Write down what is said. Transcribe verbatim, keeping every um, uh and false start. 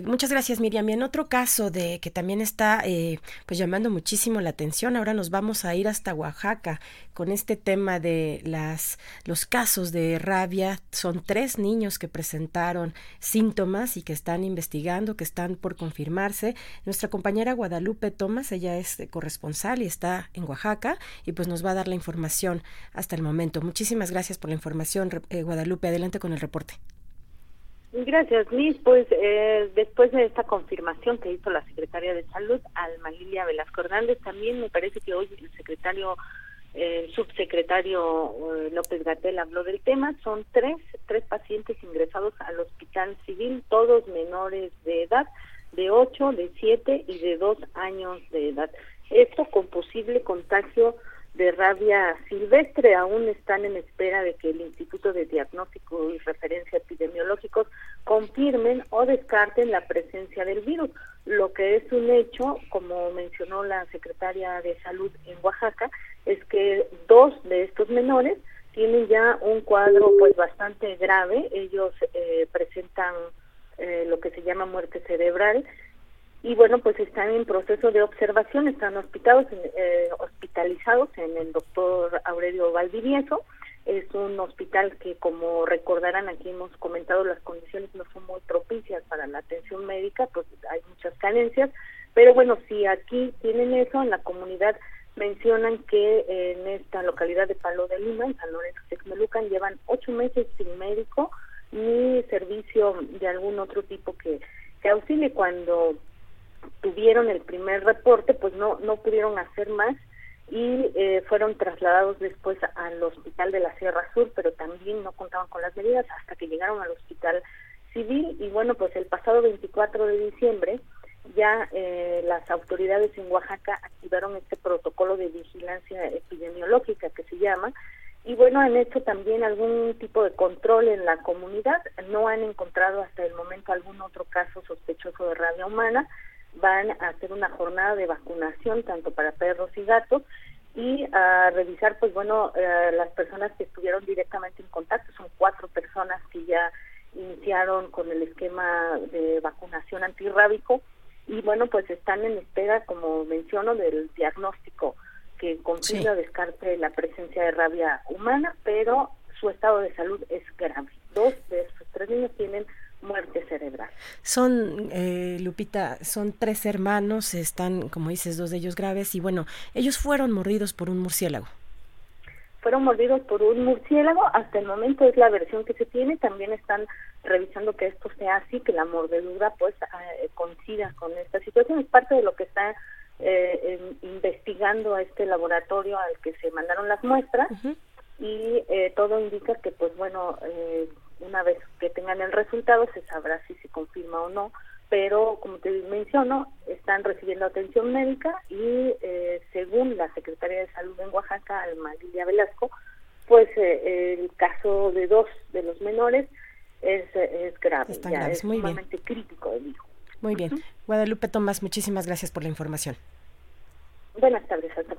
Muchas gracias, Miriam. Y en otro caso de que también está eh, pues llamando muchísimo la atención, ahora nos vamos a ir hasta Oaxaca con este tema de las los casos de rabia. Son tres niños que presentaron síntomas y que están investigando, que están por confirmarse. Nuestra compañera Guadalupe Tomás, ella es corresponsal y está en Oaxaca y pues nos va a dar la información hasta el momento. Muchísimas gracias por la información, eh, Guadalupe. Adelante con el reporte. Gracias, Liz. Pues eh, después de esta confirmación que hizo la secretaria de Salud, Alma Lilia Velasco Hernández, también me parece que hoy el secretario, eh, el subsecretario eh, López-Gatell habló del tema. Son tres, tres pacientes ingresados al Hospital Civil, todos menores de edad, de ocho, de siete y de dos años de edad. Esto con posible contagio de rabia silvestre. Aún están en espera de que el Instituto de Diagnóstico y Referencia Epidemiológicos confirmen o descarten la presencia del virus. Lo que es un hecho, como mencionó la secretaria de Salud en Oaxaca, es que dos de estos menores tienen ya un cuadro pues bastante grave. Ellos eh, presentan eh, lo que se llama muerte cerebral. Y bueno, pues están en proceso de observación, están hospitalizados, eh, hospitalizados en el doctor Aurelio Valdivieso. Es un hospital que, como recordarán, aquí hemos comentado, las condiciones no son muy propicias para la atención médica, pues hay muchas carencias, pero bueno, si aquí tienen eso, en la comunidad mencionan que en esta localidad de Palo de Lima, en San Lorenzo Texmelucan, llevan ocho meses sin médico ni servicio de algún otro tipo que, que auxilie. Cuando tuvieron el primer reporte, pues no no pudieron hacer más y eh, fueron trasladados después al hospital de la Sierra Sur, pero también no contaban con las medidas hasta que llegaron al hospital civil. Y bueno, pues el pasado veinticuatro de diciembre ya eh, las autoridades en Oaxaca activaron este protocolo de vigilancia epidemiológica que se llama, y bueno, han hecho también algún tipo de control en la comunidad. No han encontrado hasta el momento algún otro caso sospechoso de rabia humana. Van a hacer una jornada de vacunación tanto para perros y gatos y a revisar, pues bueno, eh, las personas que estuvieron directamente en contacto. Son cuatro personas que ya iniciaron con el esquema de vacunación antirrábico y bueno, pues están en espera, como menciono, del diagnóstico que confirma o descarte la presencia de rabia humana, pero su estado de salud es grave. Dos de estos tres niños tienen muerte cerebral. Son, eh, Lupita, son tres hermanos, están, como dices, dos de ellos graves, y bueno, ellos fueron mordidos por un murciélago. Fueron mordidos por un murciélago, hasta el momento es la versión que se tiene. También están revisando que esto sea así, que la mordedura pues eh, coincida con esta situación. Es parte de lo que está eh, en, investigando a este laboratorio al que se mandaron las muestras. Uh-huh. Y eh, todo indica que pues bueno, eh, una vez que tengan el resultado se sabrá si se confirma o no, pero como te menciono, están recibiendo atención médica y eh, según la Secretaría de Salud en Oaxaca, Alma Lilia Velasco, pues eh, el caso de dos de los menores es, es grave, Están ya graves. es Muy sumamente bien. crítico el hijo. Muy bien. Uh-huh. Guadalupe Tomás, muchísimas gracias por la información. Buenas tardes, hasta